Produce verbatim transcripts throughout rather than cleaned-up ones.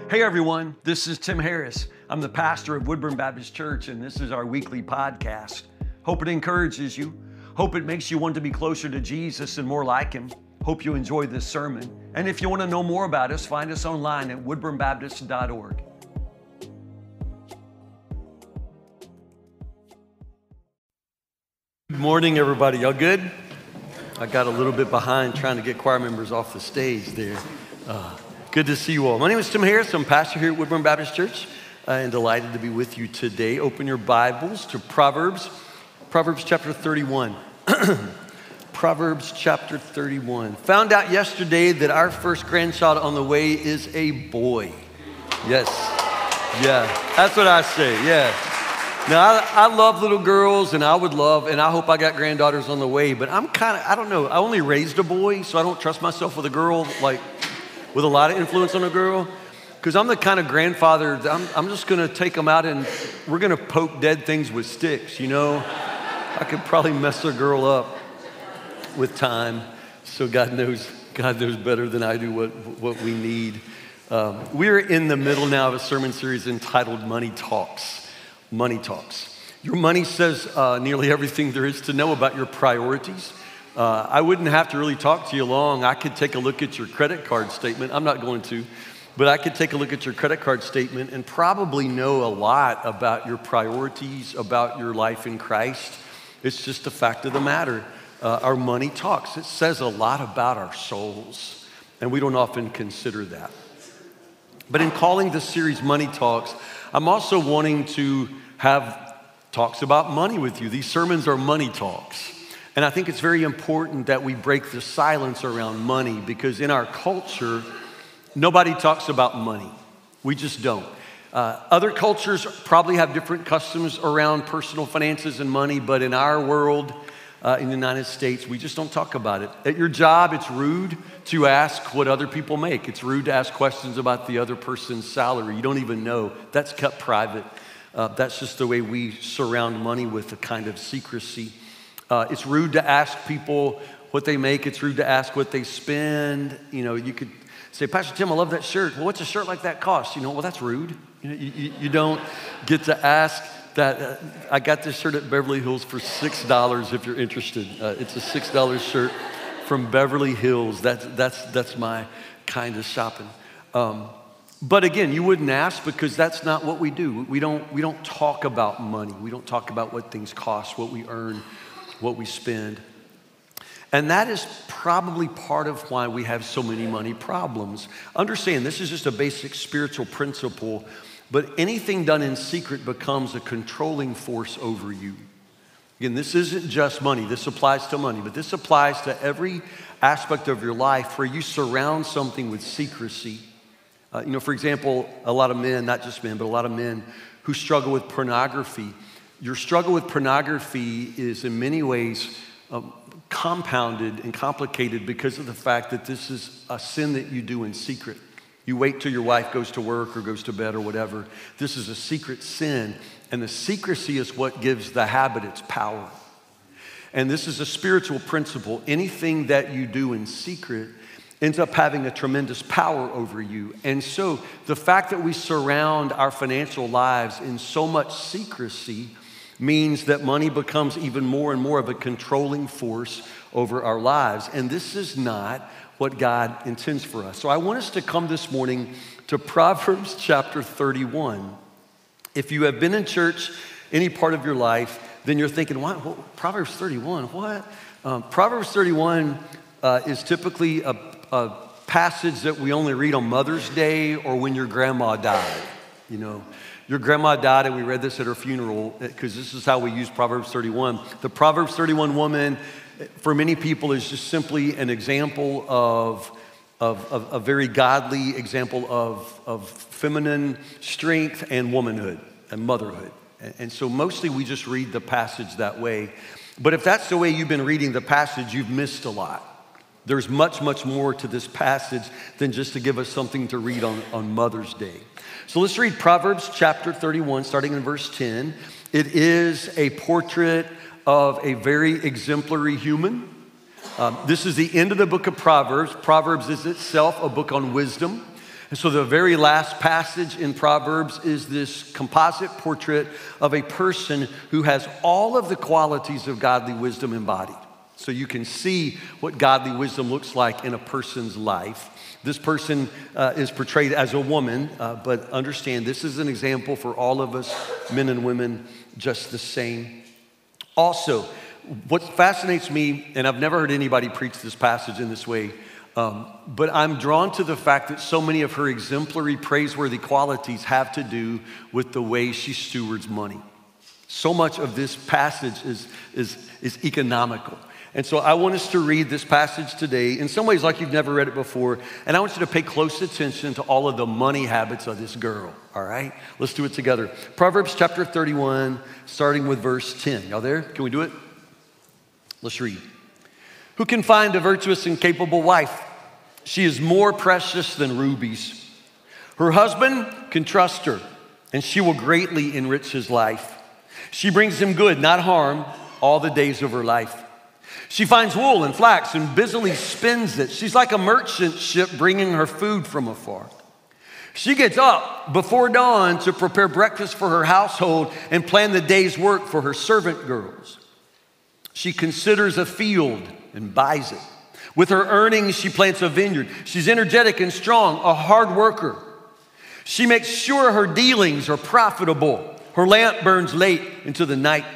Hey everyone, this is Tim Harris. I'm the pastor of Woodburn Baptist Church, and this is our weekly podcast. Hope it encourages you. Hope it makes you want to be closer to Jesus and more like Him. Hope you enjoy this sermon. And if you want to know more about us, find us online at woodburn baptist dot org. Good morning, everybody. Y'all good? I got a little bit behind trying to get choir members off the stage there. Uh, Good to see you all. My name is Tim Harris. I'm pastor here at Woodburn Baptist Church uh, and delighted to be with you today. Open your Bibles to Proverbs, Proverbs chapter thirty-one. Proverbs chapter thirty-one. Found out yesterday that our first grandchild on the way is a boy. Yes, yeah, that's what I say, yeah. Now, I, I love little girls, and I would love, and I hope I got granddaughters on the way, but I'm kind of, I don't know, I only raised a boy, so I don't trust myself with a girl, like, with a lot of influence on a girl, because I'm the kind of grandfather that I'm, I'm just gonna take them out and we're gonna poke dead things with sticks, you know? I could probably mess a girl up with time, so God knows, God knows better than I do what, what we need. Um, we're in the middle now of a sermon series entitled Money Talks. Money Talks. Your money says uh, nearly everything there is to know about your priorities. Uh, I wouldn't have to really talk to you long. I could take a look at your credit card statement. I'm not going to, but I could take a look at your credit card statement and probably know a lot about your priorities, about your life in Christ. It's just a fact of the matter. Uh, our money talks. It says a lot about our souls, and we don't often consider that. But in calling this series Money Talks, I'm also wanting to have talks about money with you. These sermons are money talks. And I think it's very important that we break the silence around money, because in our culture, nobody talks about money. We just don't. Uh, other cultures probably have different customs around personal finances and money, but in our world, uh, in the United States, we just don't talk about it. At your job, it's rude to ask what other people make. It's rude to ask questions about the other person's salary. You don't even know. That's kept private. Uh, that's just the way we surround money, with a kind of secrecy. Uh, it's rude to ask people what they make. It's rude to ask what they spend. You know, you could say, Pastor Tim, I love that shirt. Well, what's a shirt like that cost? You know, well, that's rude. You know, you, you, you don't get to ask that. Uh, I got this shirt at Beverly Hills for six dollars if you're interested. Uh, it's a six dollar shirt from Beverly Hills. That's, that's, that's my kind of shopping. Um, but again, you wouldn't ask, because that's not what we do. We don't, we don't talk about money. We don't talk about what things cost, what we earn, what we spend. And that is probably part of why we have so many money problems. Understand, this is just a basic spiritual principle, but anything done in secret becomes a controlling force over you. Again, this isn't just money. This applies to money, but this applies to every aspect of your life where you surround something with secrecy. Uh, you know, for example, a lot of men, not just men, but a lot of men who struggle with pornography. Your struggle with pornography is in many ways um, compounded and complicated because of the fact that this is a sin that you do in secret. You wait till your wife goes to work or goes to bed or whatever. This is a secret sin, and the secrecy is what gives the habit its power. And this is a spiritual principle. Anything that you do in secret ends up having a tremendous power over you. And so the fact that we surround our financial lives in so much secrecy means that money becomes even more and more of a controlling force over our lives. And this is not what God intends for us. So I want us to come this morning to Proverbs chapter thirty-one. If you have been in church any part of your life, then you're thinking, what? what Proverbs thirty-one, what? Um, Proverbs thirty-one uh, is typically a, a passage that we only read on Mother's Day or when your grandma died, you know. Your grandma died, and we read this at her funeral, because this is how we use Proverbs thirty-one. The Proverbs thirty-one woman, for many people, is just simply an example of, of, of a very godly example of, of feminine strength and womanhood and motherhood. And, and so mostly we just read the passage that way. But if that's the way you've been reading the passage, you've missed a lot. There's much, much more to this passage than just to give us something to read on, on Mother's Day. So let's read Proverbs chapter thirty-one, starting in verse ten. It is a portrait of a very exemplary human. Um, this is the end of the book of Proverbs. Proverbs is itself a book on wisdom. And so the very last passage in Proverbs is this composite portrait of a person who has all of the qualities of godly wisdom embodied. So you can see what godly wisdom looks like in a person's life. This person uh, is portrayed as a woman, uh, but understand this is an example for all of us, men and women, just the same. Also, what fascinates me, and I've never heard anybody preach this passage in this way, um, but I'm drawn to the fact that so many of her exemplary, praiseworthy qualities have to do with the way she stewards money. So much of this passage is, is, is economical. And so I want us to read this passage today, in some ways like you've never read it before, and I want you to pay close attention to all of the money habits of this girl, all right? Let's do it together. Proverbs chapter thirty-one, starting with verse ten. Y'all there? Can we do it? Let's read. Who can find a virtuous and capable wife? She is more precious than rubies. Her husband can trust her, and she will greatly enrich his life. She brings him good, not harm, all the days of her life. She finds wool and flax and busily spins it. She's like a merchant ship bringing her food from afar. She gets up before dawn to prepare breakfast for her household and plan the day's work for her servant girls. She considers a field and buys it. With her earnings, she plants a vineyard. She's energetic and strong, a hard worker. She makes sure her dealings are profitable. Her lamp burns late into the night.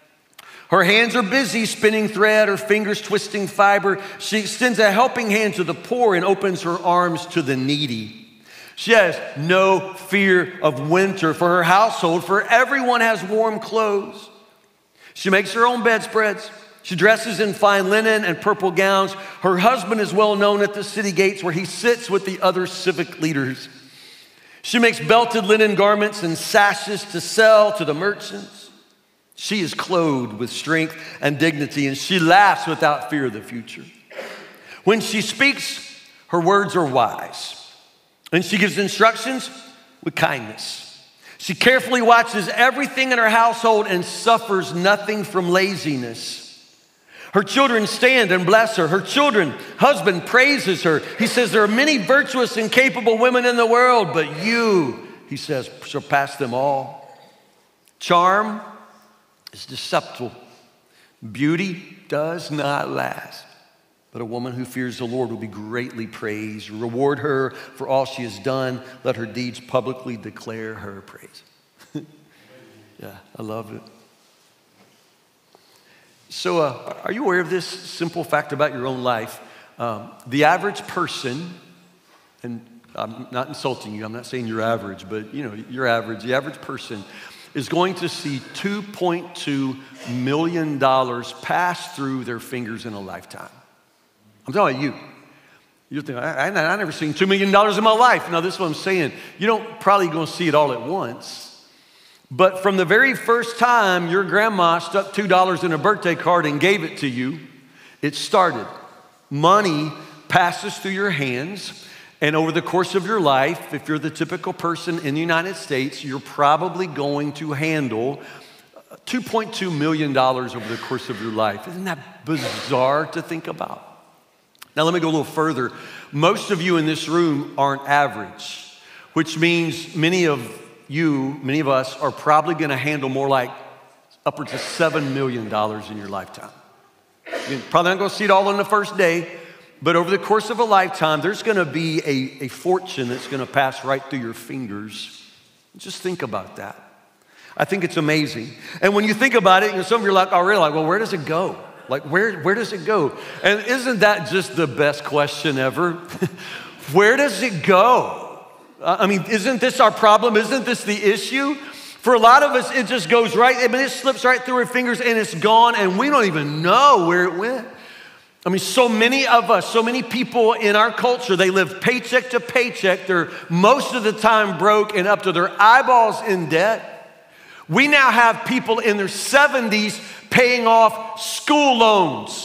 Her hands are busy spinning thread, her fingers twisting fiber. She extends a helping hand to the poor and opens her arms to the needy. She has no fear of winter for her household, for everyone has warm clothes. She makes her own bedspreads. She dresses in fine linen and purple gowns. Her husband is well known at the city gates where he sits with the other civic leaders. She makes belted linen garments and sashes to sell to the merchants. She is clothed with strength and dignity, and she laughs without fear of the future. When she speaks, her words are wise, and she gives instructions with kindness. She carefully watches everything in her household and suffers nothing from laziness. Her children stand and bless her. Her children, husband praises her. He says, there are many virtuous and capable women in the world, but you, he says, surpass them all. Charm is deceptive. Beauty does not last. But a woman who fears the Lord will be greatly praised. Reward her for all she has done. Let her deeds publicly declare her praise. Yeah, I love it. So uh, are you aware of this simple fact about your own life? Um, the average person, and I'm not insulting you, I'm not saying you're average, but you know, you're average. The average person is going to see two point two million dollars pass through their fingers in a lifetime. I'm talking about you. You're thinking, I, I, I never seen two million dollars in my life. Now, this is what I'm saying. You don't probably going to see it all at once. But from the very first time your grandma stuck two dollars in a birthday card and gave it to you, it started. Money passes through your hands. And over the course of your life, if you're the typical person in the United States, you're probably going to handle two point two million dollars over the course of your life. Isn't that bizarre to think about? Now, let me go a little further. Most of you in this room aren't average, which means many of you, many of us, are probably going to handle more like upwards of seven million dollars in your lifetime. You're probably not going to see it all on the first day, but over the course of a lifetime, there's going to be a, a fortune that's going to pass right through your fingers. Just think about that. I think it's amazing. And when you think about it, you know, some of you are like, oh, really? Like, well, where does it go? Like, where, where does it go? And isn't that just the best question ever? Where does it go? I mean, isn't this our problem? Isn't this the issue? For a lot of us, it just goes right, I mean, it slips right through our fingers and it's gone and we don't even know where it went. I mean, so many of us, so many people in our culture, they live paycheck to paycheck. They're most of the time broke and up to their eyeballs in debt. We now have people in their seventies paying off school loans.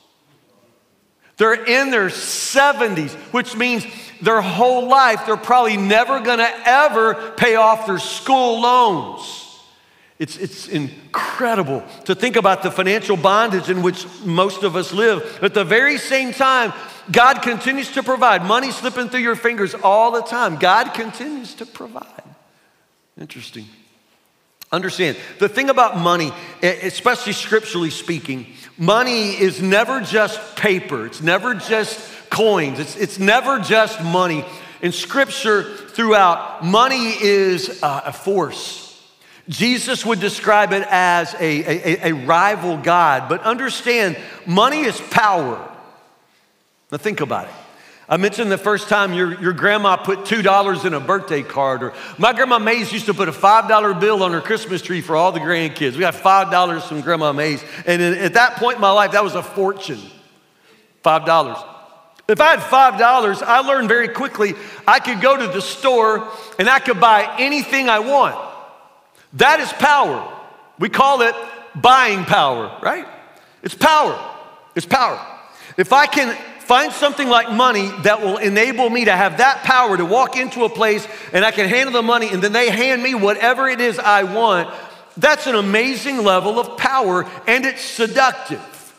They're in their seventies, which means their whole life, they're probably never gonna ever pay off their school loans. It's, it's incredible to think about the financial bondage in which most of us live. At the very same time, God continues to provide. Money slipping through your fingers all the time. God continues to provide. Interesting. Understand, the thing about money, especially scripturally speaking, money is never just paper. It's never just coins. It's, it's never just money. In scripture throughout, money is uh, a force. Jesus would describe it as a, a, a rival God, but understand, money is power. Now think about it. I mentioned the first time your, your grandma put two dollars in a birthday card, or my grandma Mays used to put a five dollar bill on her Christmas tree for all the grandkids. We got five dollars from Grandma Mays. And at that point in my life, that was a fortune, five dollars. If I had five dollars, I learned very quickly I could go to the store and I could buy anything I want. That is power. We call it buying power, right? It's power. It's power. If I can find something like money that will enable me to have that power to walk into a place and I can handle the money and then they hand me whatever it is I want, that's an amazing level of power, and it's seductive.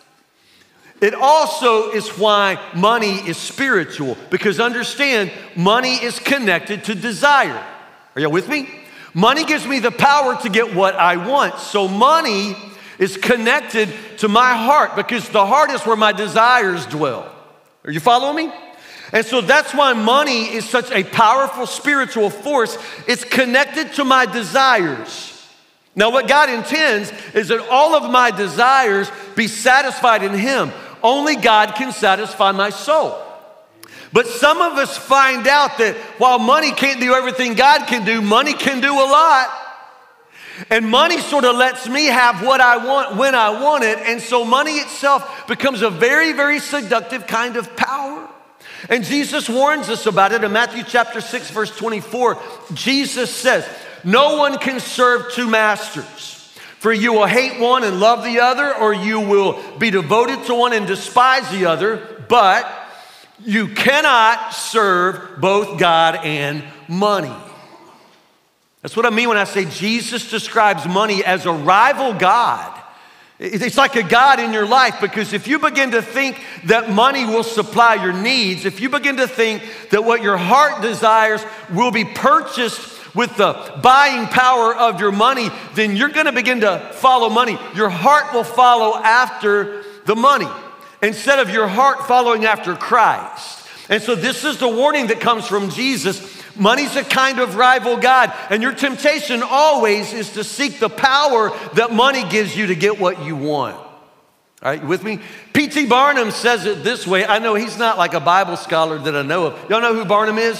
It also is why money is spiritual, because understand, money is connected to desire. Are y'all with me? Money gives me the power to get what I want. So money is connected to my heart, because the heart is where my desires dwell. Are you following me? And so that's why money is such a powerful spiritual force. It's connected to my desires. Now, what God intends is that all of my desires be satisfied in Him. Only God can satisfy my soul. But some of us find out that while money can't do everything God can do, money can do a lot. And money sort of lets me have what I want when I want it. And so money itself becomes a very, very seductive kind of power. And Jesus warns us about it in Matthew chapter six, verse twenty-four. Jesus says, no one can serve two masters, for you will hate one and love the other, or you will be devoted to one and despise the other. But you cannot serve both God and money. That's what I mean when I say Jesus describes money as a rival God. It's like a God in your life, because if you begin to think that money will supply your needs, if you begin to think that what your heart desires will be purchased with the buying power of your money, then you're gonna begin to follow money. Your heart will follow after the money instead of your heart following after Christ. And so this is the warning that comes from Jesus. Money's a kind of rival God, and your temptation always is to seek the power that money gives you to get what you want. All right, you with me? P T Barnum says it this way. I know he's not like a Bible scholar that I know of. Y'all know who Barnum is?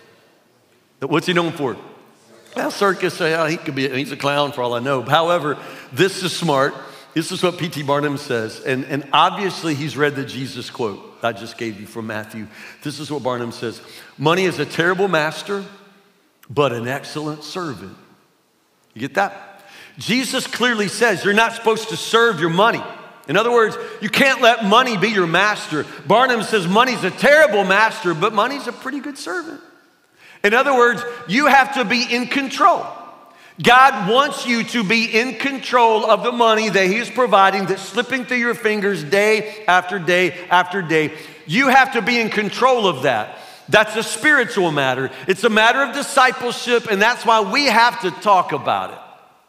What's he known for? Well, circus, yeah, he could be, he's a clown for all I know. However, this is smart. This is what P T Barnum says. And, and obviously he's read the Jesus quote I just gave you from Matthew. This is what Barnum says. Money is a terrible master, but an excellent servant. You get that? Jesus clearly says you're not supposed to serve your money. In other words, you can't let money be your master. Barnum says money's a terrible master, but money's a pretty good servant. In other words, you have to be in control. God wants you to be in control of the money that He is providing, that's slipping through your fingers day after day after day. You have to be in control of that. That's a spiritual matter. It's a matter of discipleship, and that's why we have to talk about it.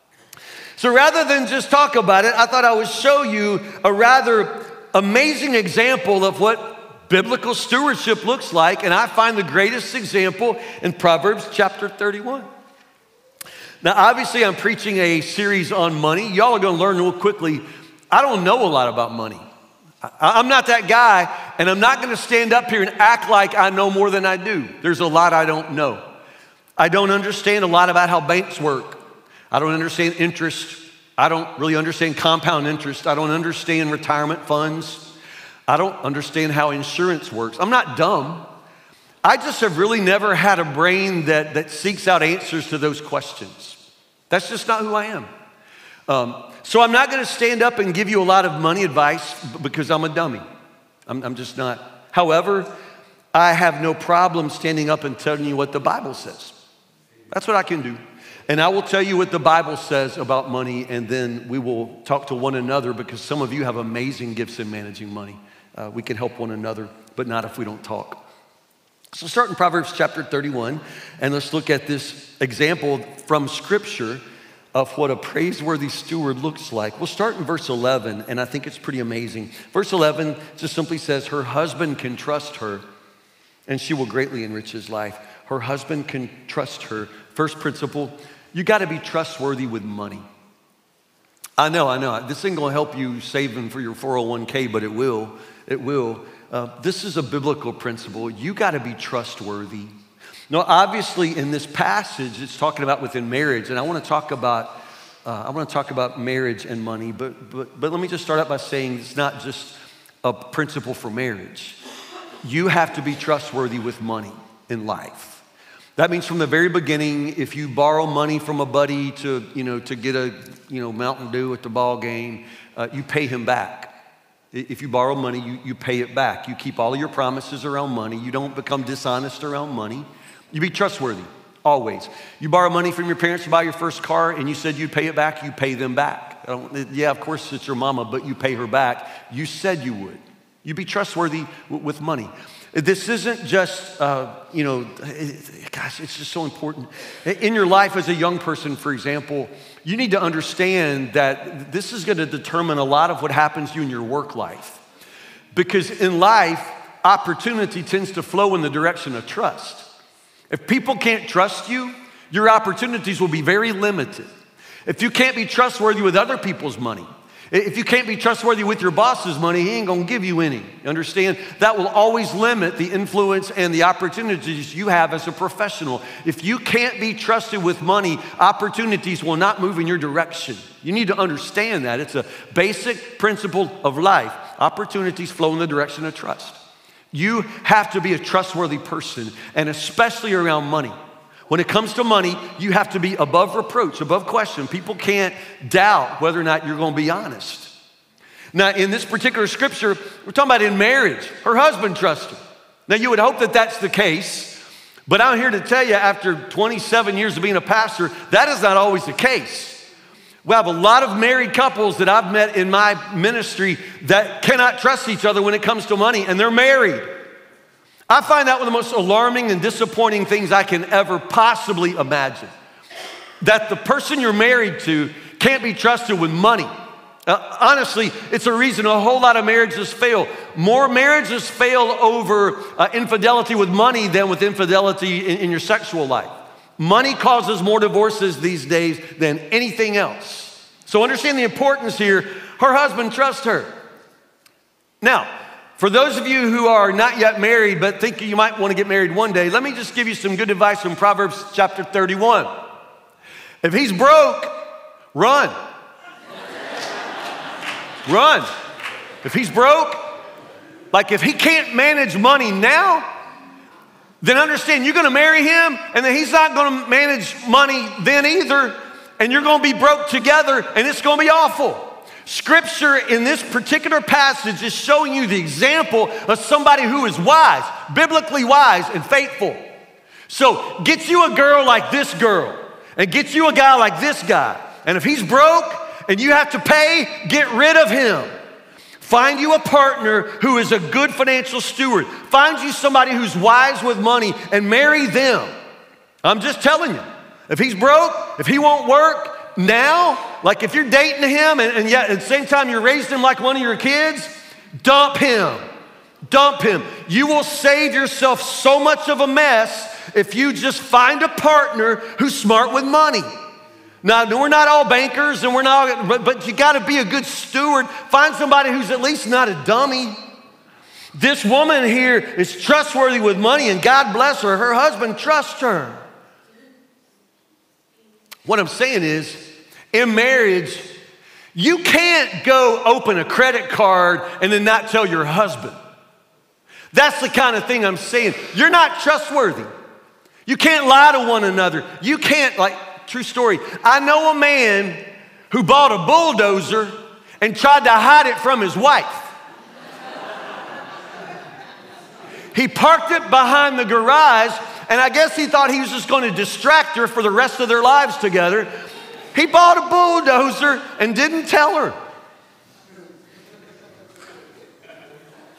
So rather than just talk about it, I thought I would show you a rather amazing example of what biblical stewardship looks like, and I find the greatest example in Proverbs chapter thirty-one. Now, obviously, I'm preaching a series on money. Y'all are gonna learn real quickly, I don't know a lot about money. I'm not that guy, and I'm not gonna stand up here and act like I know more than I do. There's a lot I don't know. I don't understand a lot about how banks work. I don't understand interest. I don't really understand compound interest. I don't understand retirement funds. I don't understand how insurance works. I'm not dumb. I just have really never had a brain that, that seeks out answers to those questions. That's just not who I am. Um, so I'm not gonna stand up and give you a lot of money advice because I'm a dummy. I'm, I'm just not. However, I have no problem standing up and telling you what the Bible says. That's what I can do. And I will tell you what the Bible says about money, and then we will talk to one another, because some of you have amazing gifts in managing money. Uh, we can help one another, but not if we don't talk. So start in Proverbs chapter thirty-one, and let's look at this example from Scripture of what a praiseworthy steward looks like. We'll start in verse eleven, and I think it's pretty amazing. Verse eleven just simply says, her husband can trust her, and she will greatly enrich his life. Her husband can trust her. First principle, you gotta be trustworthy with money. I know, I know, this ain't gonna help you saving for your four oh one k, but it will, it will. Uh, this is a biblical principle. You gotta be trustworthy. Now, obviously in this passage, it's talking about within marriage, and I wanna talk about, uh, I wanna talk about marriage and money, but, but, but let me just start out by saying it's not just a principle for marriage. You have to be trustworthy with money in life. That means from the very beginning, if you borrow money from a buddy to, you know, to get a, you know, Mountain Dew at the ball game, uh, you pay him back. If you borrow money, you, you pay it back. You keep all of your promises around money. You don't become dishonest around money. You be trustworthy, always. You borrow money from your parents to buy your first car, and you said you'd pay it back, you pay them back. I don't, yeah, of course it's your mama, but you pay her back. You said you would. You be trustworthy w- with money. This isn't just, uh, you know, it, gosh, it's just so important. In your life as a young person, for example, you need to understand that this is gonna determine a lot of what happens to you in your work life. Because in life, opportunity tends to flow in the direction of trust. If people can't trust you, your opportunities will be very limited. If you can't be trustworthy with other people's money, if you can't be trustworthy with your boss's money, he ain't gonna give you any. You understand? That will always limit the influence and the opportunities you have as a professional. If you can't be trusted with money, opportunities will not move in your direction. You need to understand that. It's a basic principle of life. Opportunities flow in the direction of trust. You have to be a trustworthy person, and especially around money. When it comes to money, you have to be above reproach, above question. People can't doubt whether or not you're going to be honest. Now, in this particular scripture, we're talking about in marriage. Her husband trusts her. Now, you would hope that that's the case, but I'm here to tell you, after twenty-seven years of being a pastor, that is not always the case. We have a lot of married couples that I've met in my ministry that cannot trust each other when it comes to money, and they're married. I find that one of the most alarming and disappointing things I can ever possibly imagine. That the person you're married to can't be trusted with money. Uh, honestly, it's a reason a whole lot of marriages fail. More marriages fail over uh, infidelity with money than with infidelity in, in your sexual life. Money causes more divorces these days than anything else. So understand the importance here. Her husband trusts her. Now, for those of you who are not yet married but think you might want to get married one day, let me just give you some good advice from Proverbs chapter thirty-one. If he's broke, run. Run. If he's broke, like if he can't manage money now, then understand you're going to marry him, and then he's not going to manage money then either, and you're going to be broke together, and it's going to be awful. Scripture in this particular passage is showing you the example of somebody who is wise, biblically wise and faithful. So get you a girl like this girl, and get you a guy like this guy. And if he's broke and you have to pay, get rid of him. Find you a partner who is a good financial steward. Find you somebody who's wise with money and marry them. I'm just telling you, if he's broke, if he won't work, now, like if you're dating him and, and yet at the same time you're raising him like one of your kids, dump him. Dump him. You will save yourself so much of a mess if you just find a partner who's smart with money. Now, we're not all bankers and we're not, but, but you gotta be a good steward. Find somebody who's at least not a dummy. This woman here is trustworthy with money, and God bless her. Her husband trusts her. What I'm saying is, in marriage, you can't go open a credit card and then not tell your husband. That's the kind of thing I'm saying. You're not trustworthy. You can't lie to one another. You can't, like, true story. I know a man who bought a bulldozer and tried to hide it from his wife. He parked it behind the garage, and I guess he thought he was just going to distract her for the rest of their lives together. He bought a bulldozer and didn't tell her.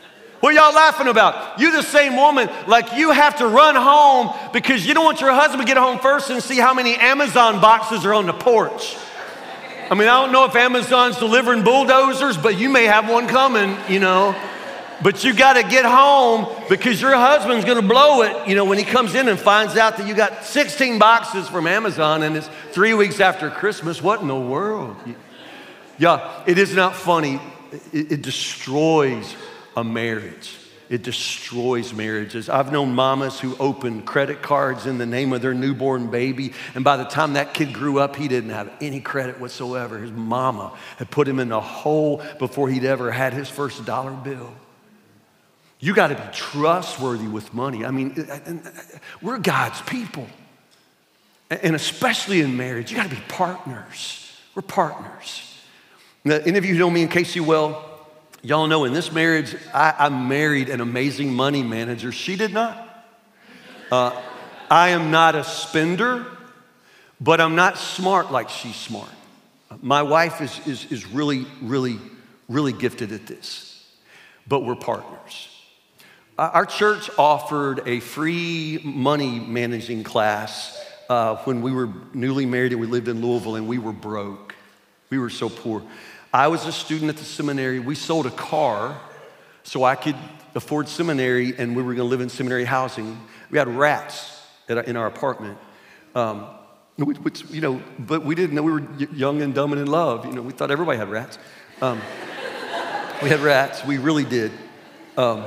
What y'all laughing about? You the same woman, like you have to run home because you don't want your husband to get home first and see how many Amazon boxes are on the porch. I mean, I don't know if Amazon's delivering bulldozers, but you may have one coming, you know. But you got to get home because your husband's going to blow it, you know, when he comes in and finds out that you got sixteen boxes from Amazon and it's three weeks after Christmas. What in the world? Yeah, it is not funny. It, it destroys a marriage. It destroys marriages. I've known mamas who opened credit cards in the name of their newborn baby, and by the time that kid grew up, he didn't have any credit whatsoever. His mama had put him in a hole before he'd ever had his first dollar bill. You got to be trustworthy with money. I mean, we're God's people, and especially in marriage, you got to be partners. We're partners. Now, any of you who know me and Casey well, y'all know in this marriage, I, I married an amazing money manager. She did not. Uh, I am not a spender, but I'm not smart like she's smart. My wife is, is, is really, really, really gifted at this, but we're partners. Our church offered a free money managing class uh, when we were newly married and we lived in Louisville and we were broke. We were so poor. I was a student at the seminary. We sold a car so I could afford seminary, and we were going to live in seminary housing. We had rats at our, in our apartment, um, which, you know, but we didn't know. We were young and dumb and in love. You know, we thought everybody had rats. Um, we had rats. We really did. Um,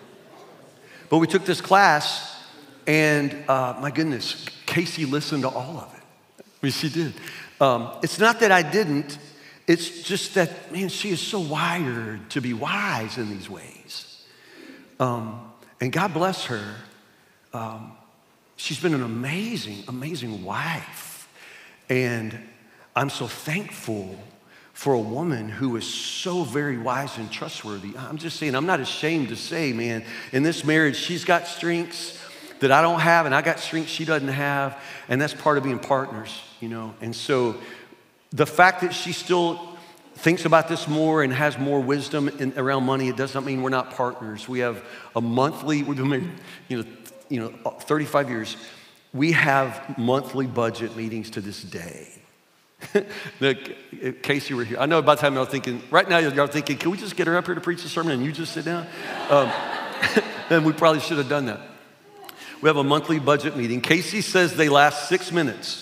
but we took this class, and uh, my goodness, Casey listened to all of it. I mean, she did. Um, it's not that I didn't. It's just that, man, she is so wired to be wise in these ways. Um, and God bless her. Um, she's been an amazing, amazing wife. And I'm so thankful for a woman who is so very wise and trustworthy. I'm just saying, I'm not ashamed to say, man, in this marriage, she's got strengths that I don't have, and I got strengths she doesn't have. And that's part of being partners, you know. And so the fact that she still thinks about this more and has more wisdom in, around money, it does not mean we're not partners. We have a monthly, we've been married, you know, you know, thirty-five years. We have monthly budget meetings to this day. Look, Casey, we're here. I know by the time y'all thinking, right now y'all thinking, can we just get her up here to preach a sermon and you just sit down? Um, then we probably should have done that. We have a monthly budget meeting. Casey says they last six minutes.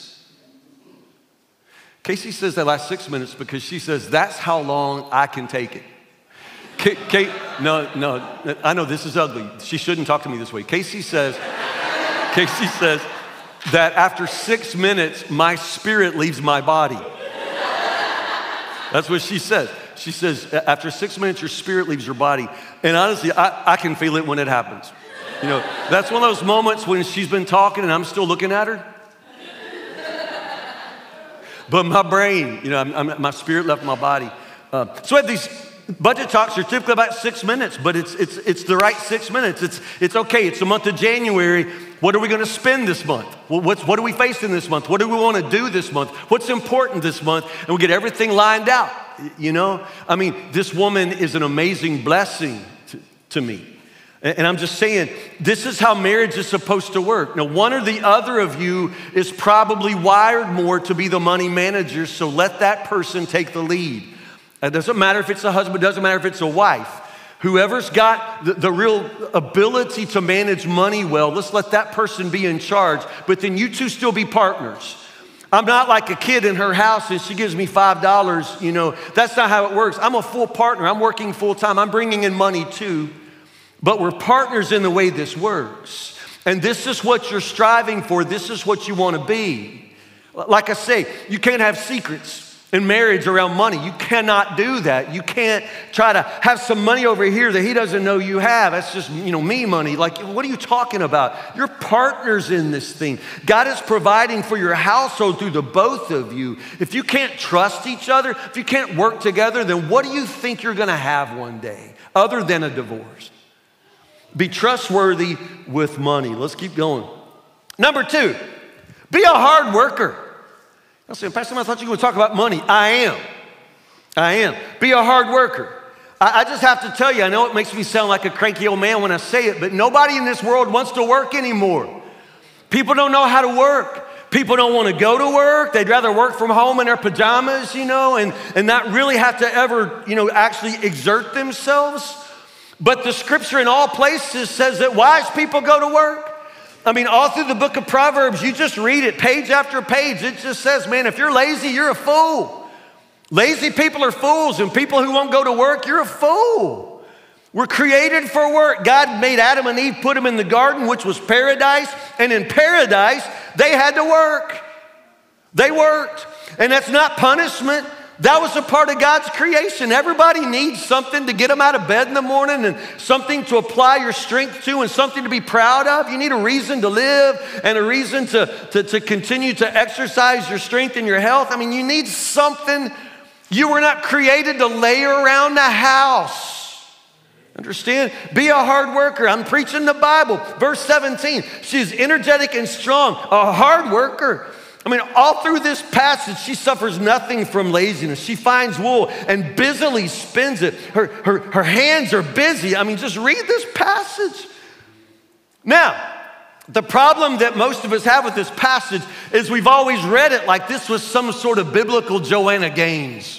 Casey says they last six minutes because she says that's how long I can take it. Kate, Kate, no, no, I know this is ugly. She shouldn't talk to me this way. Casey says, Casey says that after six minutes, my spirit leaves my body. That's what she says. She says after six minutes, your spirit leaves your body. And honestly, I, I can feel it when it happens. You know, that's one of those moments when she's been talking and I'm still looking at her. But my brain, you know, I'm, I'm, my spirit left my body. Uh, so at these budget talks are typically about six minutes, but it's it's it's the right six minutes. It's it's okay. It's the month of January. What are we going to spend this month? Well, what's what are we facing this month? What do we want to do this month? What's important this month? And we get everything lined out. You know, I mean, this woman is an amazing blessing to, to me. And I'm just saying, this is how marriage is supposed to work. Now, one or the other of you is probably wired more to be the money manager, so let that person take the lead. It doesn't matter if it's a husband, it doesn't matter if it's a wife. Whoever's got the, the real ability to manage money well, let's let that person be in charge, but then you two still be partners. I'm not like a kid in her house and she gives me five dollars, you know. That's not how it works. I'm a full partner. I'm working full time. I'm bringing in money too. But we're partners in the way this works. And this is what you're striving for. This is what you want to be. Like I say, you can't have secrets in marriage around money. You cannot do that. You can't try to have some money over here that he doesn't know you have. That's just, you know, me money. Like, what are you talking about? You're partners in this thing. God is providing for your household through the both of you. If you can't trust each other, if you can't work together, then what do you think you're going to have one day other than a divorce? Be trustworthy with money. Let's keep going. Number two, be a hard worker. I said, Pastor, I thought you were going to talk about money. I am. I am. Be a hard worker. I, I just have to tell you, I know it makes me sound like a cranky old man when I say it, but nobody in this world wants to work anymore. People don't know how to work. People don't want to go to work. They'd rather work from home in their pajamas, you know, and, and not really have to ever, you know, actually exert themselves. But the scripture in all places says that wise people go to work. I mean, all through the book of Proverbs, you just read it page after page. It just says, man, if you're lazy, you're a fool. Lazy people are fools, and people who won't go to work, you're a fool. We're created for work. God made Adam and Eve, put them in the garden, which was paradise. And in paradise, they had to work. They worked. And that's not punishment. That was a part of God's creation. Everybody needs something to get them out of bed in the morning and something to apply your strength to and something to be proud of. You need a reason to live and a reason to, to, to continue to exercise your strength and your health. I mean, you need something. You were not created to lay around the house. Understand? Be a hard worker. I'm preaching the Bible. Verse seventeen, she's energetic and strong, a hard worker. I mean, all through this passage, she suffers nothing from laziness. She finds wool and busily spins it. Her, her, her hands are busy. I mean, just read this passage. Now, the problem that most of us have with this passage is we've always read it like this was some sort of biblical Joanna Gaines.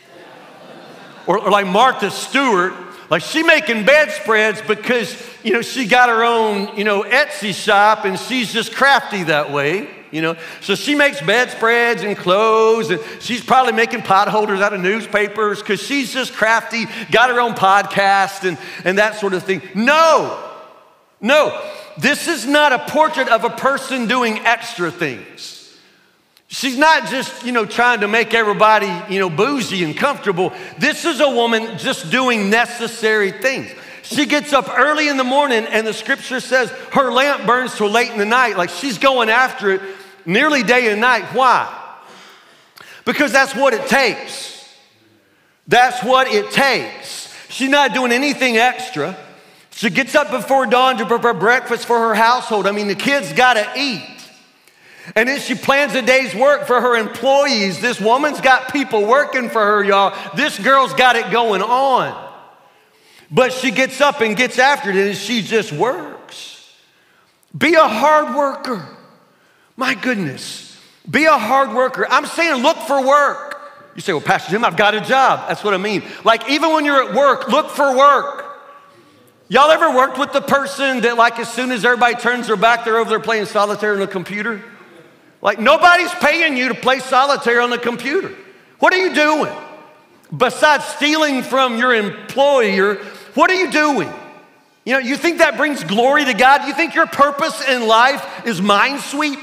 Or, or like Martha Stewart. Like she making bedspreads because, you know, she got her own, you know, Etsy shop and she's just crafty that way, you know. So she makes bedspreads and clothes and she's probably making pot holders out of newspapers because she's just crafty, got her own podcast and, and that sort of thing. No, no, this is not a portrait of a person doing extra things. She's not just, you know, trying to make everybody, you know, bougie and comfortable. This is a woman just doing necessary things. She gets up early in the morning and the scripture says her lamp burns till late in the night. Like she's going after it nearly day and night. Why? Because that's what it takes. That's what it takes. She's not doing anything extra. She gets up before dawn to prepare breakfast for her household. I mean, the kids gotta eat. And then she plans a day's work for her employees. This woman's got people working for her, y'all. This girl's got it going on. But she gets up and gets after it and she just works. Be a hard worker. My goodness. Be a hard worker. I'm saying look for work. You say, well, Pastor Jim, I've got a job. That's what I mean. Like even when you're at work, look for work. Y'all ever worked with the person that like as soon as everybody turns their back, they're over there playing solitaire on the computer? Like nobody's paying you to play solitaire on the computer. What are you doing? Besides stealing from your employer, what are you doing? You know, you think that brings glory to God? You think your purpose in life is Minesweep?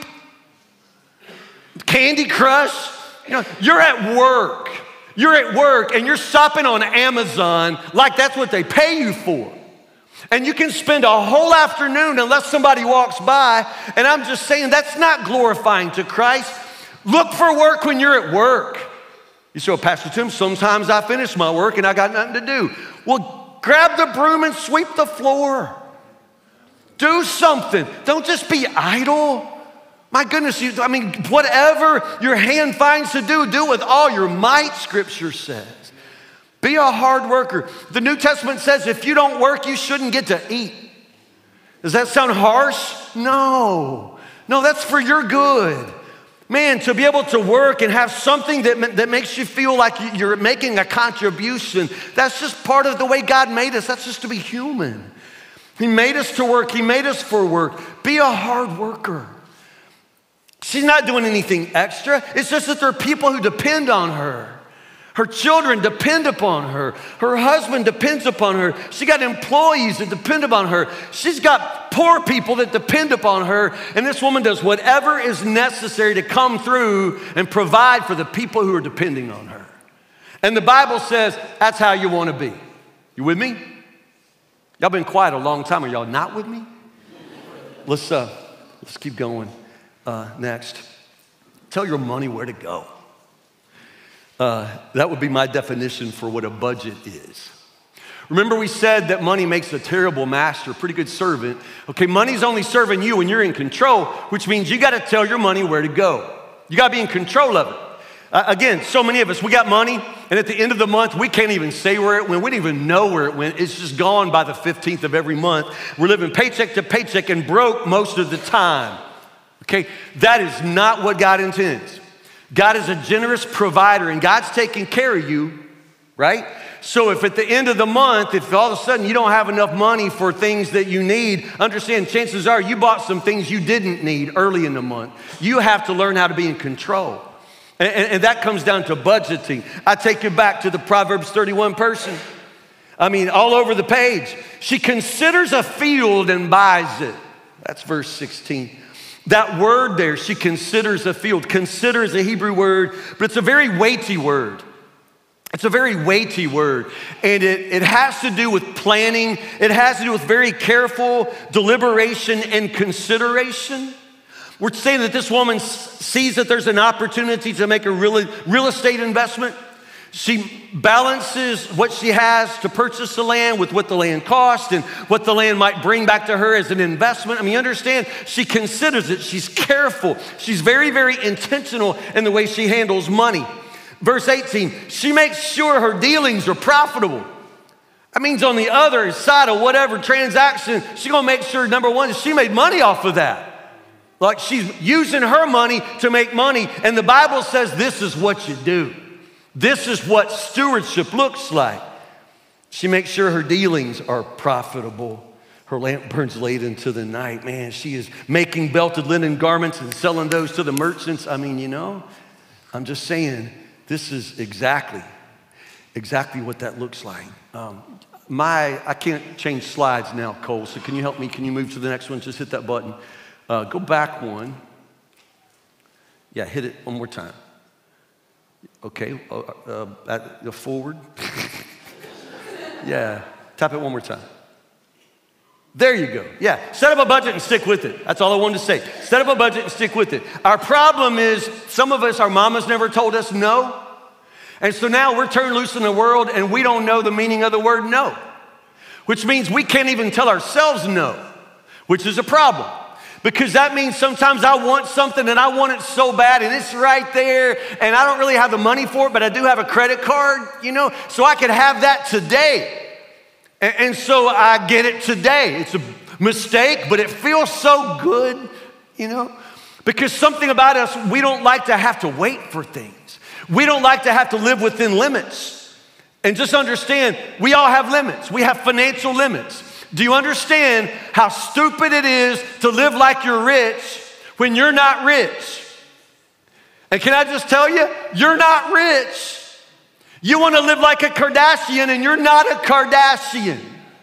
Candy Crush? You know, you're at work. You're at work and you're shopping on Amazon like that's what they pay you for. And you can spend a whole afternoon unless somebody walks by. And I'm just saying that's not glorifying to Christ. Look for work when you're at work. You say, well, Pastor Tim, sometimes I finish my work and I got nothing to do. Well, grab the broom and sweep the floor. Do something. Don't just be idle. My goodness, you, I mean, whatever your hand finds to do, do with all your might, Scripture says. Be a hard worker. The New Testament says if you don't work, you shouldn't get to eat. Does that sound harsh? No. No, that's for your good. Man, to be able to work and have something that, that makes you feel like you're making a contribution, that's just part of the way God made us. That's just to be human. He made us to work. He made us for work. Be a hard worker. She's not doing anything extra. It's just that there are people who depend on her. Her children depend upon her. Her husband depends upon her. She got employees that depend upon her. She's got poor people that depend upon her. And this woman does whatever is necessary to come through and provide for the people who are depending on her. And the Bible says that's how you want to be. You with me? Y'all been quiet a long time. Are y'all not with me? Let's, uh, let's keep going. Uh, next. Tell your money where to go. Uh, that would be my definition for what a budget is. Remember we said that money makes a terrible master, a pretty good servant. Okay, money's only serving you when you're in control, which means you got to tell your money where to go. You got to be in control of it. Uh, again, so many of us, we got money, and at the end of the month, we can't even say where it went. We don't even know where it went. It's just gone by the fifteenth of every month. We're living paycheck to paycheck and broke most of the time. Okay, that is not what God intends. God is a generous provider, and God's taking care of you, right? So if at the end of the month, if all of a sudden you don't have enough money for things that you need, understand chances are you bought some things you didn't need early in the month. You have to learn how to be in control. And, and, and that comes down to budgeting. I take you back to the Proverbs thirty-one person. I mean, all over the page. She considers a field and buys it. That's verse sixteen. That word there, she considers a field. Consider is a Hebrew word, but it's a very weighty word. It's a very weighty word. And it, it has to do with planning. It has to do with very careful deliberation and consideration. We're saying that this woman sees that there's an opportunity to make a real, real estate investment. She balances what she has to purchase the land with what the land costs and what the land might bring back to her as an investment. I mean, understand, she considers it. She's careful. She's very, very intentional in the way she handles money. Verse eighteen, she makes sure her dealings are profitable. That means on the other side of whatever transaction, she's gonna make sure, number one, she made money off of that. Like she's using her money to make money. And the Bible says this is what you do. This is what stewardship looks like. She makes sure her dealings are profitable. Her lamp burns late into the night. Man, she is making belted linen garments and selling those to the merchants. I mean, you know, I'm just saying this is exactly, exactly what that looks like. Um, my, I can't change slides now, Cole, so can you help me? Can you move to the next one? Just hit that button. Uh, go back one. Yeah, hit it one more time. Okay, uh, uh, at the forward. Yeah, tap it one more time. There you go. Yeah, set up a budget and stick with it. That's all I wanted to say. Set up a budget and stick with it. Our problem is some of us, our mamas never told us no. And so now we're turned loose in the world and we don't know the meaning of the word no, which means we can't even tell ourselves no, which is a problem. Because that means sometimes I want something and I want it so bad and it's right there and I don't really have the money for it, but I do have a credit card, you know, so I could have that today. And, and so I get it today. It's a mistake, but it feels so good, you know, because something about us, we don't like to have to wait for things. We don't like to have to live within limits. And just understand, we all have limits. We have financial limits. Do you understand how stupid it is to live like you're rich when you're not rich? And can I just tell you, you're not rich. You want to live like a Kardashian and you're not a Kardashian.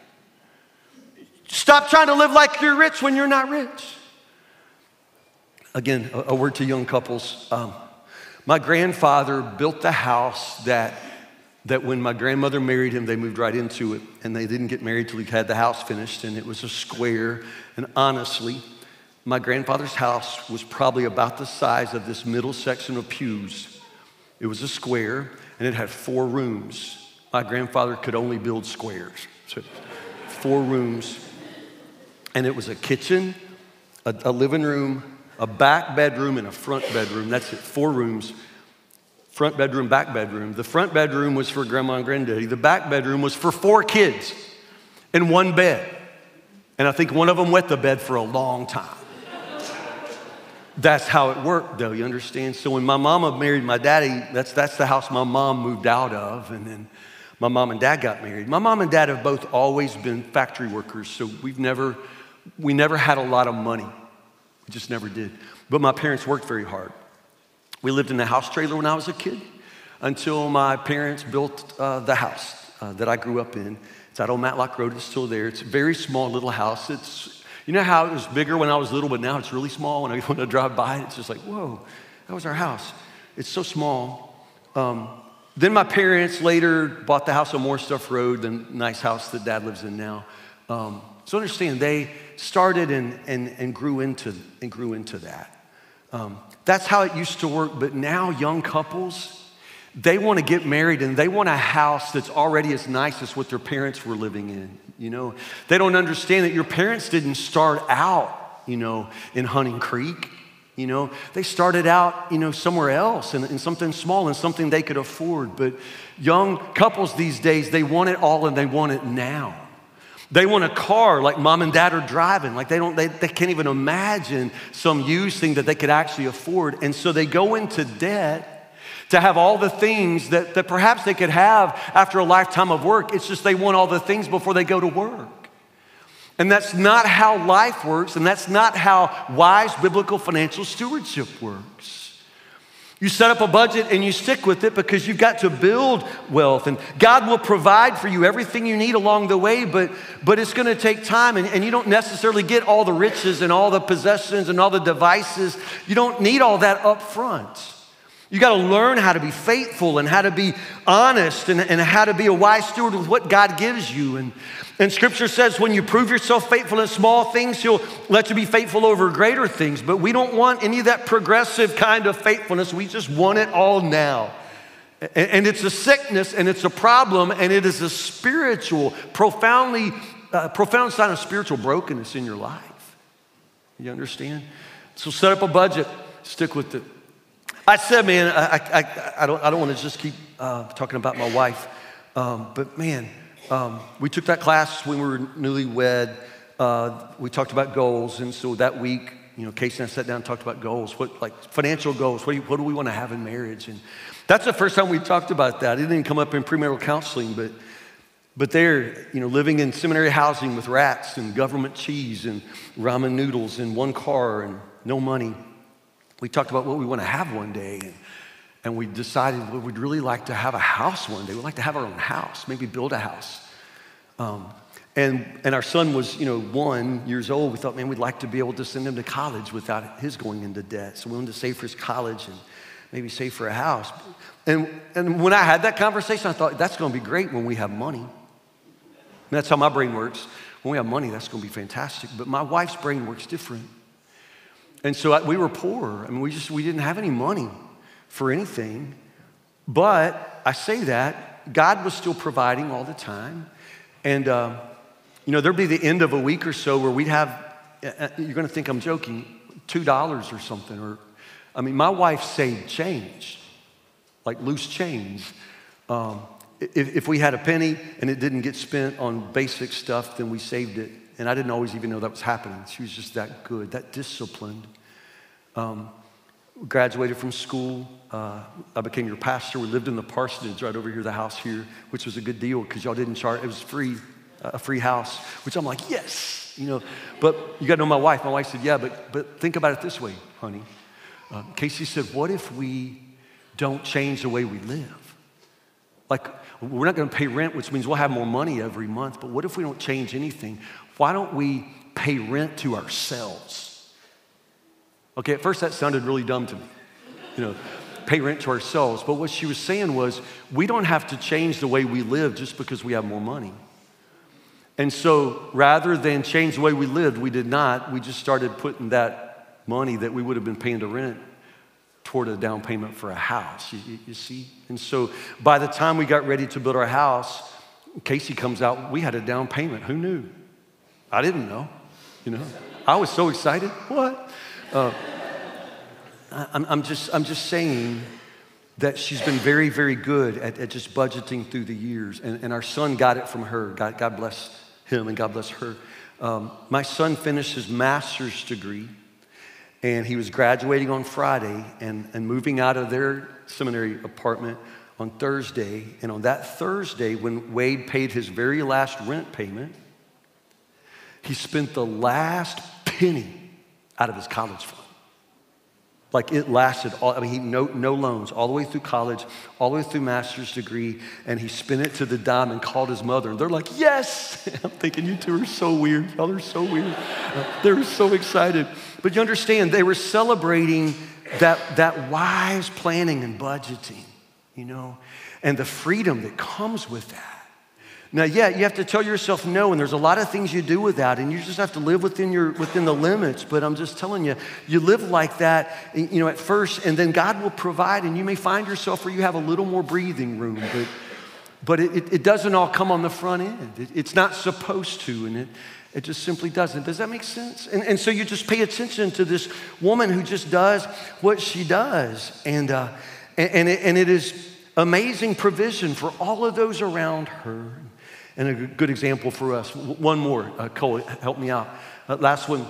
Stop trying to live like you're rich when you're not rich. Again, a, a word to young couples. Um, my grandfather built the house that that when my grandmother married him, they moved right into it, and they didn't get married till he had the house finished, and it was a square. And honestly, my grandfather's house was probably about the size of this middle section of pews. It was a square, and it had four rooms. My grandfather could only build squares. So four rooms, and it was a kitchen, a, a living room, a back bedroom, and a front bedroom. That's it, four rooms. Front bedroom, back bedroom. The front bedroom was for grandma and granddaddy. The back bedroom was for four kids in one bed. And I think one of them wet the bed for a long time. That's how it worked, though, you understand? So when my mama married my daddy, that's, that's the house my mom moved out of. And then my mom and dad got married. My mom and dad have both always been factory workers, so we've never, we never had a lot of money. We just never did. But my parents worked very hard. We lived in a house trailer when I was a kid until my parents built uh, the house uh, that I grew up in. It's out on Matlock Road. It's still there. It's a very small little house. It's, you know how it was bigger when I was little, but now it's really small. When I, when I drive by it, it's just like, whoa, that was our house. It's so small. Um, then my parents later bought the house on Moore Stuff Road, the nice house that Dad lives in now. Um, so understand, they started and, and, and, grew into, and grew into that. Um, that's how it used to work, but now young couples, they want to get married and they want a house that's already as nice as what their parents were living in, you know. They don't understand that your parents didn't start out, you know, in Hunting Creek. You know, they started out, you know, somewhere else in, in something small and something they could afford. But young couples these days, they want it all and they want it now. They want a car like mom and dad are driving. Like they don't, they, they can't even imagine some used thing that they could actually afford. And so they go into debt to have all the things that, that perhaps they could have after a lifetime of work. It's just they want all the things before they go to work. And that's not how life works, and that's not how wise biblical financial stewardship works. You set up a budget and you stick with it because you've got to build wealth, and God will provide for you everything you need along the way, but, but it's gonna take time, and, and you don't necessarily get all the riches and all the possessions and all the devices. You don't need all that up front. You got to learn how to be faithful and how to be honest and, and how to be a wise steward with what God gives you. And, and Scripture says when you prove yourself faithful in small things, He'll let you be faithful over greater things. But we don't want any of that progressive kind of faithfulness. We just want it all now. And, and it's a sickness and it's a problem and it is a spiritual, profoundly, uh, profound sign of spiritual brokenness in your life. You understand? So set up a budget, stick with it. I said, man, I, I, I don't, I don't want to just keep uh, talking about my wife, um, but man, um, we took that class when we were newlywed. Uh, we talked about goals, and so that week, you know, Casey and I sat down and talked about goals, what like financial goals. What do, you, what do we want to have in marriage? And that's the first time we talked about that. It didn't come up in premarital counseling, but but they're, you know, living in seminary housing with rats and government cheese and ramen noodles and one car and no money. We talked about what we want to have one day, and, and we decided well, we'd really like to have a house one day. We'd like to have our own house, maybe build a house. Um, and, and our son was, you know, one years old. We thought, man, we'd like to be able to send him to college without his going into debt. So we wanted to save for his college and maybe save for a house. And, and when I had that conversation, I thought, that's going to be great when we have money. And that's how my brain works. When we have money, that's going to be fantastic. But my wife's brain works different. And so I, we were poor. I mean, we just, we didn't have any money for anything. But I say that, God was still providing all the time. And, uh, you know, there'd be the end of a week or so where we'd have, uh, you're gonna think I'm joking, two dollars or something. Or, I mean, my wife saved change, like loose change. Um, if, if we had a penny and it didn't get spent on basic stuff, then we saved it. And I didn't always even know that was happening. She was just that good, that disciplined. Um, graduated from school. Uh, I became your pastor. We lived in the parsonage right over here, the house here, which was a good deal because y'all didn't charge. It was free, a free house, which I'm like, yes, you know. But you got to know my wife. My wife said, yeah, but but think about it this way, honey. Uh, Casey said, what if we don't change the way we live? Like, we're not going to pay rent, which means we'll have more money every month. But what if we don't change anything? Why don't we pay rent to ourselves? Okay, at first that sounded really dumb to me, you know, pay rent to ourselves. But what she was saying was, we don't have to change the way we live just because we have more money. And so rather than change the way we lived, we did not. We just started putting that money that we would have been paying to rent toward a down payment for a house, you, you, you see? And so by the time we got ready to build our house, Casey comes out, we had a down payment. Who knew? I didn't know, you know. I was so excited. What? Uh, I'm, I'm, just, I'm just saying that she's been very, very good at, at just budgeting through the years. And, and our son got it from her. God, God bless him and God bless her. Um, my son finished his master's degree, and he was graduating on Friday and, and moving out of their seminary apartment on Thursday. And on that Thursday, when Wade paid his very last rent payment, he spent the last penny out of his college fund. Like it lasted, all, I mean, he no, no loans, all the way through college, all the way through master's degree, and he spent it to the dime and called his mother. And they're like, yes! I'm thinking, you two are so weird. Y'all are so weird. Uh, they were so excited. But you understand, they were celebrating that, that wise planning and budgeting, you know, and the freedom that comes with that. Now, yeah, you have to tell yourself no, and there's a lot of things you do with that, and you just have to live within your within the limits. But I'm just telling you, you live like that, you know, at first, and then God will provide, and you may find yourself where you have a little more breathing room. But but it, it, it doesn't all come on the front end. It, it's not supposed to, and it, it just simply doesn't. Does that make sense? And, and so you just pay attention to this woman who just does what she does. And, uh, and, and, it, and it is amazing provision for all of those around her. And a good example for us. One more, uh, Cole, help me out. Uh, last one.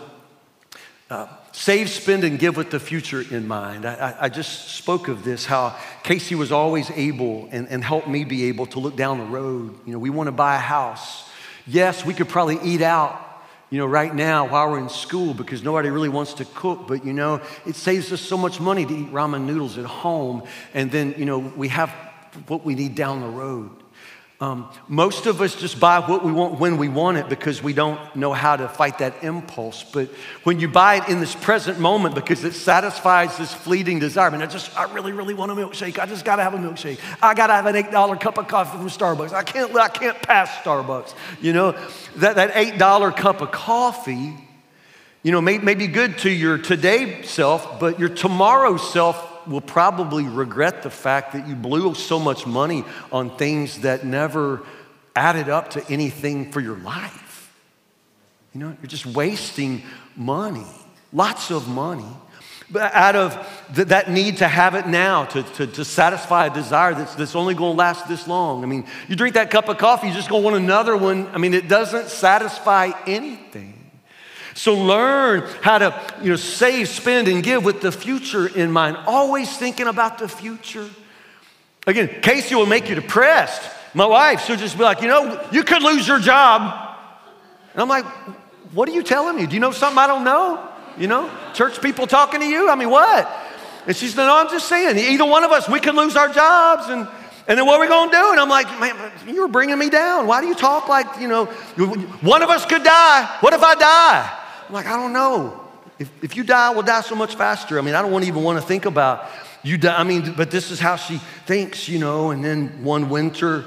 Uh, save, spend, and give with the future in mind. I, I, I just spoke of this, how Casey was always able and, and helped me be able to look down the road. You know, we want to buy a house. Yes, we could probably eat out, you know, right now while we're in school because nobody really wants to cook. But, you know, it saves us so much money to eat ramen noodles at home. And then, you know, we have what we need down the road. Um, most of us just buy what we want when we want it because we don't know how to fight that impulse. But when you buy it in this present moment because it satisfies this fleeting desire, I mean, I just, I really, really want a milkshake. I just got to have a milkshake. I got to have an eight dollar cup of coffee from Starbucks. I can't, I can't pass Starbucks. You know, that, that eight dollar cup of coffee, you know, may, may be good to your today self, but your tomorrow self will probably regret the fact that you blew so much money on things that never added up to anything for your life. You know, you're just wasting money, lots of money, but out of th- that need to have it now, to, to, to satisfy a desire that's, that's only gonna last this long. I mean, you drink that cup of coffee, you're just gonna want another one. I mean, it doesn't satisfy anything. So learn how to, you know, save, spend, and give with the future in mind. Always thinking about the future. Again, Casey will make you depressed. My wife, she'll just be like, you know, you could lose your job. And I'm like, what are you telling me? Do you know something I don't know? You know, church people talking to you? I mean, what? And she said, no, I'm just saying, either one of us, we could lose our jobs. And, and then what are we going to do? And I'm like, man, you're bringing me down. Why do you talk like, you know, one of us could die. What if I die? I'm like, I don't know. If, if you die, we'll die so much faster. I mean, I don't even want to think about you die. I mean, but this is how she thinks, you know. And then one winter,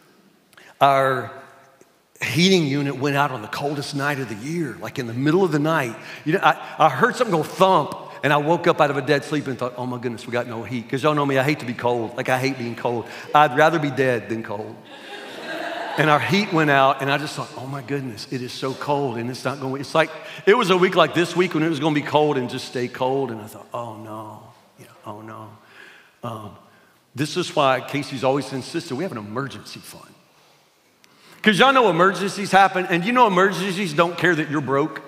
our heating unit went out on the coldest night of the year, like in the middle of the night. You know, I, I heard something go thump, and I woke up out of a dead sleep and thought, oh my goodness, we got no heat. Because y'all know me, I hate to be cold. Like I hate being cold. I'd rather be dead than cold. And our heat went out, and I just thought, oh my goodness, it is so cold, and it's not going to, it's like, it was a week like this week when it was going to be cold and just stay cold, and I thought, oh no, yeah, oh no. Um, this is why Casey's always insisted we have an emergency fund. Because y'all know emergencies happen, and you know emergencies don't care that you're broke.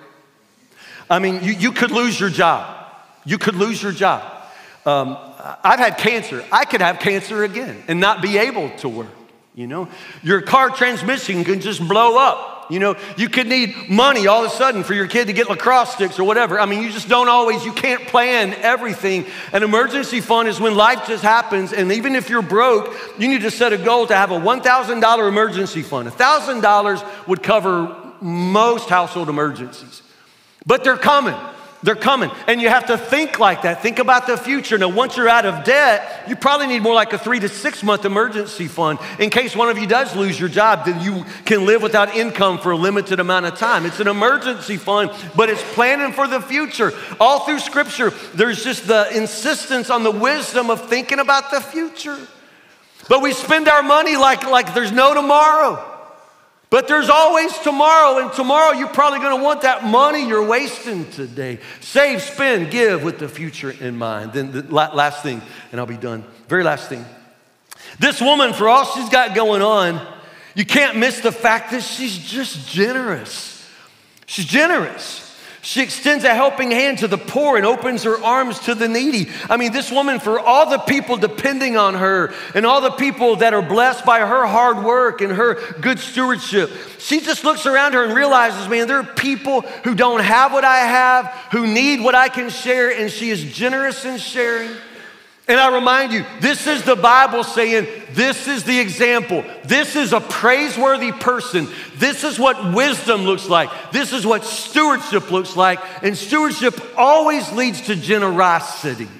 I mean, you, you could lose your job. You could lose your job. Um, I've had cancer. I could have cancer again and not be able to work. You know, your car transmission can just blow up. You know, you could need money all of a sudden for your kid to get lacrosse sticks or whatever. I mean, you just don't always, you can't plan everything. An emergency fund is when life just happens. And even if you're broke, you need to set a goal to have a one thousand dollar emergency fund. one thousand dollars would cover most household emergencies. But they're coming. They're coming. And you have to think like that. Think about the future. Now, once you're out of debt, you probably need more like a three to six month emergency fund. In case one of you does lose your job, then you can live without income for a limited amount of time. It's an emergency fund, but it's planning for the future. All through Scripture, there's just the insistence on the wisdom of thinking about the future. But we spend our money like, like there's no tomorrow. But there's always tomorrow, and tomorrow you're probably going to want that money you're wasting today. Save, spend, give with the future in mind. Then the last thing, and I'll be done. Very last thing. This woman, for all she's got going on, you can't miss the fact that she's just generous. She's generous. She extends a helping hand to the poor and opens her arms to the needy. I mean, this woman, for all the people depending on her and all the people that are blessed by her hard work and her good stewardship, she just looks around her and realizes, man, there are people who don't have what I have, who need what I can share, and she is generous in sharing. And I remind you, this is the Bible saying, this is the example. This is a praiseworthy person. This is what wisdom looks like. This is what stewardship looks like. And stewardship always leads to generosity.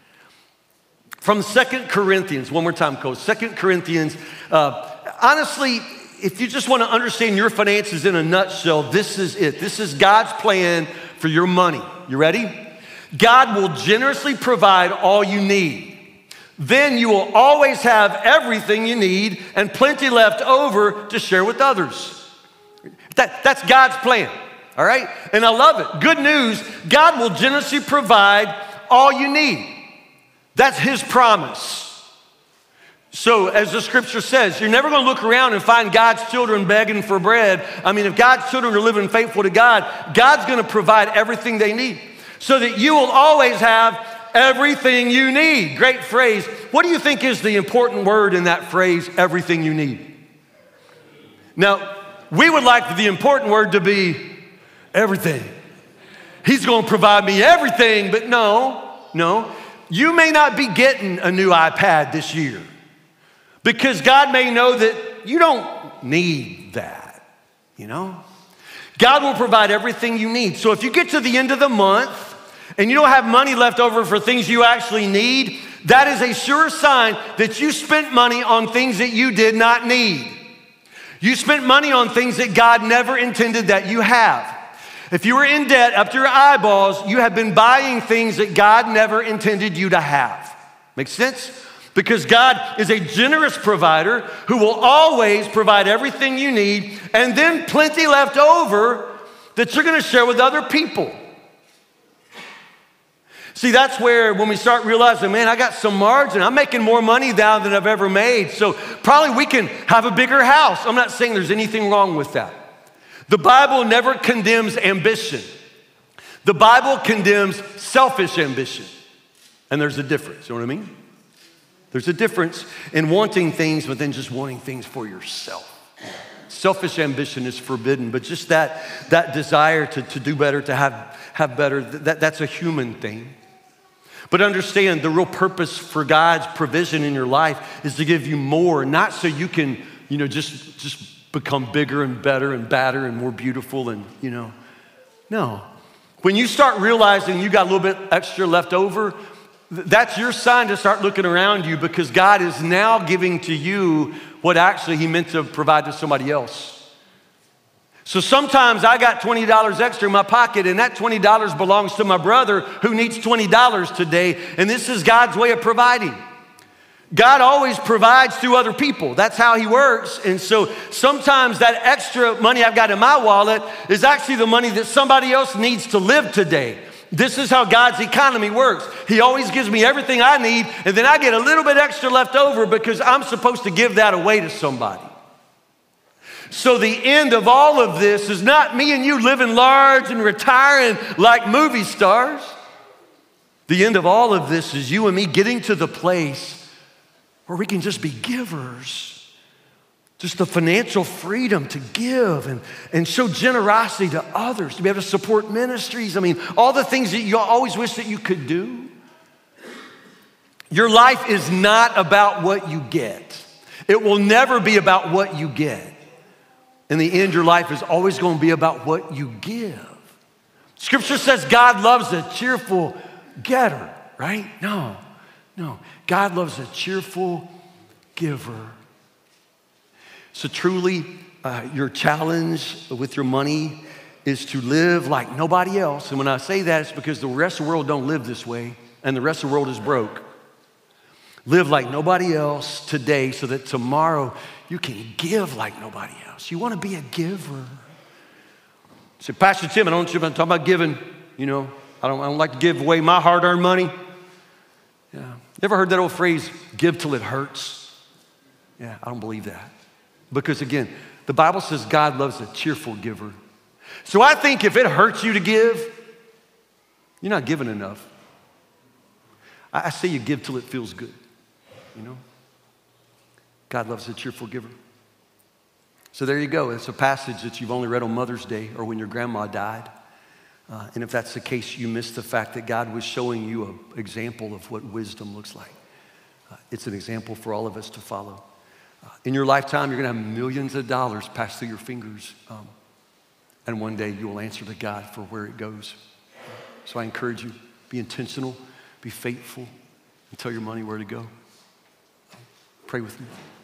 From Second Corinthians, one more time, Coach. Second Corinthians, uh, honestly, if you just want to understand your finances in a nutshell, this is it. This is God's plan for your money. You ready? God will generously provide all you need. Then you will always have everything you need and plenty left over to share with others. That, that's God's plan, all right? And I love it. Good news, God will generously provide all you need. That's his promise. So as the scripture says, you're never gonna look around and find God's children begging for bread. I mean, if God's children are living faithful to God, God's gonna provide everything they need so that you will always have everything you need. Great phrase. What do you think is the important word in that phrase, everything you need? Now, we would like the important word to be everything. He's gonna provide me everything, but no, no. You may not be getting a new iPad this year because God may know that you don't need that, you know? God will provide everything you need. So if you get to the end of the month and you don't have money left over for things you actually need, that is a sure sign that you spent money on things that you did not need. You spent money on things that God never intended that you have. If you were in debt up to your eyeballs, you have been buying things that God never intended you to have. Make sense? Because God is a generous provider who will always provide everything you need and then plenty left over that you're gonna share with other people. See, that's where when we start realizing, man, I got some margin. I'm making more money now than I've ever made. So probably we can have a bigger house. I'm not saying there's anything wrong with that. The Bible never condemns ambition. The Bible condemns selfish ambition. And there's a difference, you know what I mean? There's a difference in wanting things, but then just wanting things for yourself. Selfish ambition is forbidden, but just that, that desire to, to do better, to have, have better, that, that's a human thing. But understand the real purpose for God's provision in your life is to give you more, not so you can, you know, just, just become bigger and better and badder and more beautiful and, you know, no. When you start realizing you got a little bit extra left over, that's your sign to start looking around you because God is now giving to you what actually he meant to provide to somebody else. So sometimes I got twenty dollars extra in my pocket and that twenty dollars belongs to my brother who needs twenty dollars today, and this is God's way of providing. God always provides through other people. That's how he works. And so sometimes that extra money I've got in my wallet is actually the money that somebody else needs to live today. This is how God's economy works. He always gives me everything I need, and then I get a little bit extra left over because I'm supposed to give that away to somebody. So the end of all of this is not me and you living large and retiring like movie stars. The end of all of this is you and me getting to the place where we can just be givers. Just the financial freedom to give and, and show generosity to others, to be able to support ministries. I mean, all the things that you always wish that you could do. Your life is not about what you get. It will never be about what you get. In the end, your life is always going to be about what you give. Scripture says God loves a cheerful getter, right? No, no. God loves a cheerful giver. So truly, uh, your challenge with your money is to live like nobody else. And when I say that, it's because the rest of the world don't live this way, and the rest of the world is broke. Live like nobody else today so that tomorrow you can give like nobody else. You want to be a giver. Say, Pastor Tim, I don't want you to talk about giving. You know, I don't, I don't like to give away my hard-earned money. Yeah. You ever heard that old phrase, give till it hurts? Yeah, I don't believe that. Because again, the Bible says God loves a cheerful giver. So I think if it hurts you to give, you're not giving enough. I, I say you give till it feels good, you know? God loves a cheerful giver. So there you go. It's a passage that you've only read on Mother's Day or when your grandma died. Uh, and if that's the case, you missed the fact that God was showing you an example of what wisdom looks like. Uh, it's an example for all of us to follow. Uh, in your lifetime, you're going to have millions of dollars pass through your fingers. Um, and one day you will answer to God for where it goes. Uh, so I encourage you, be intentional, be faithful, and tell your money where to go. Uh, pray with me.